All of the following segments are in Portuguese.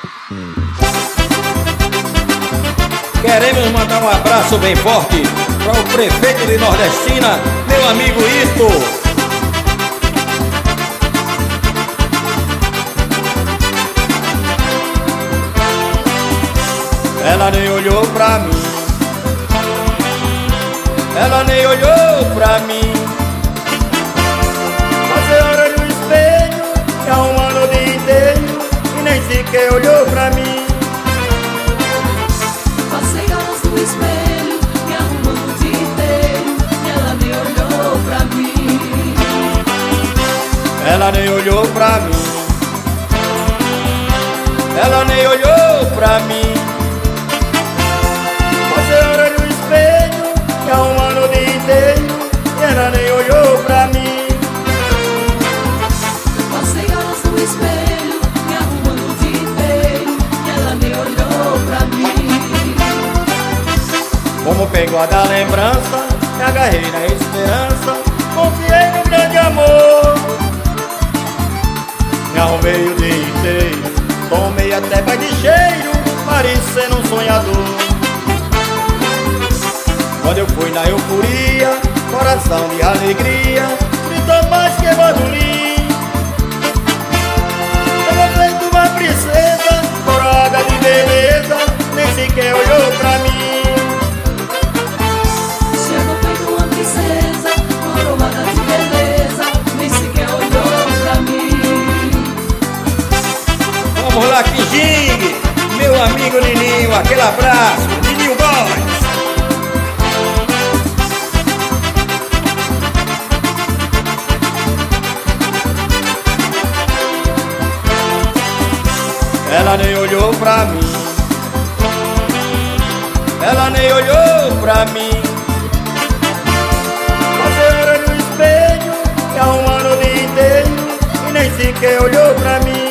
Queremos mandar um abraço bem forte para o prefeito de Nordestina, meu amigo Ito. Ela nem olhou pra mim, ela nem olhou pra mim. Você olha no espelho, me arrumando o dia inteiro e nem sequer olhou pra mim. Passei horas no espelho, me arrumando o dia inteiro e ela nem olhou pra mim. Ela nem olhou pra mim, ela nem olhou pra mim. Você olha no espelho, me arrumando o dia inteiro e ela nem olhou pra mim. Passei horas no espelho, me arrumando o dia inteiro e ela nem olhou pra mim. Como pegou da lembrança, me agarrei na esperança, confiei no grande amor. Me arrumei o dia inteiro, tomei até pai de cheiro, parecendo um sonhador. Quando eu fui na euforia, coração de alegria, gritou mais que bandolim. Tava feito uma princesa, coroada de beleza, nem sequer olhou pra mim. Chegou feito uma princesa, coroada de beleza, nem sequer olhou pra mim. Vamos lá, Kijing, meu amigo Nininho, aquele abraço, Nininho Boys. Ela nem olhou pra mim, ela nem olhou pra mim. Você olha no espelho, me arrumando o dia inteiro e nem sequer olhou pra mim.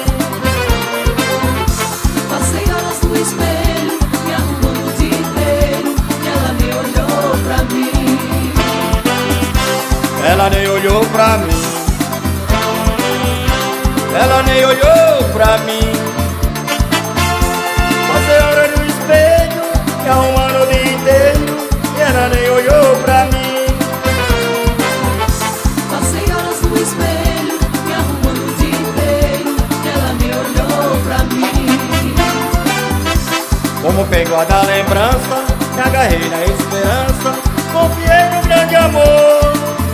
Passei horas no espelho, me arrumando o dia inteiro e ela nem olhou pra mim. Ela nem olhou pra mim, ela nem olhou pra mim. Você olha no espelho, me arrumando o dia inteiro e ela nem olhou pra mim. Passei horas no espelho, me arrumando o dia inteiro e ela nem olhou pra mim. Como pegou da lembrança, me agarrei na esperança, confiei no grande amor.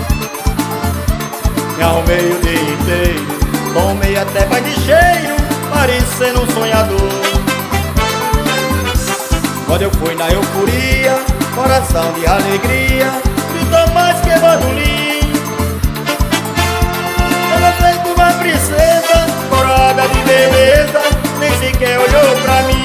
Me arrumei o dia inteiro, tomei até pai de cheiro, parecendo um sonhador. Quando eu fui na euforia, coração de alegria, gritou mais que bandolim. Ela feito uma princesa, coroada de beleza, nem sequer olhou pra mim.